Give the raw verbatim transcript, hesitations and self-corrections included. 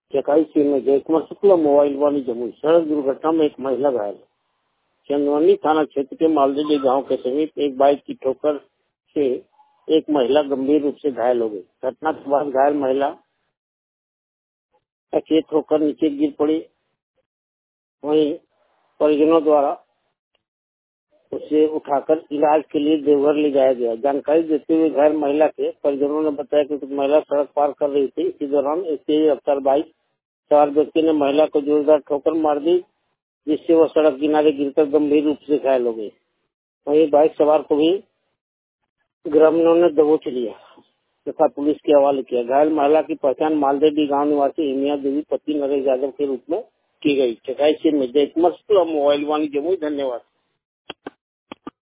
Chakai scene में Jaikumar Shukla mobile वाली जमुई सड़क दुर्घटना में एक महिला घायल। चंदवनी थाना क्षेत्र के मालदेवी गांव के समीप एक बाइक की ठोकर से एक महिला गंभीर रूप से घायल हो गई। घटना के बाद घायल महिला अचेत होकर नीचे गिर पड़ी। वहीं परिजनों द्वारा उसे उठाकर इलाज के लिए देवघर ले जाया गया। जानकारी देते हुए घायल महिला के परिजनों ने बताया कि महिला सड़क पार कर रही थी। इसी दौरान एक तेज रफ्तार बाइक सवार व्यक्ति ने महिला को जोरदार ठोकर मार दी, जिससे वह सड़क किनारे गिरकर गंभीर रूप से घायल हो गई। वहीं बाइक सवार को भी ग्रामीणों ने दबोच लिया तथा पुलिस के हवाले किया। घायल महिला की पहचान मालदेवी गांव निवासी हिमिया देवी पति नरेश यादव के रूप में की गई। चकाई से जयकुमार शुक्ला मोबाइल वाणी जमुई। धन्यवाद।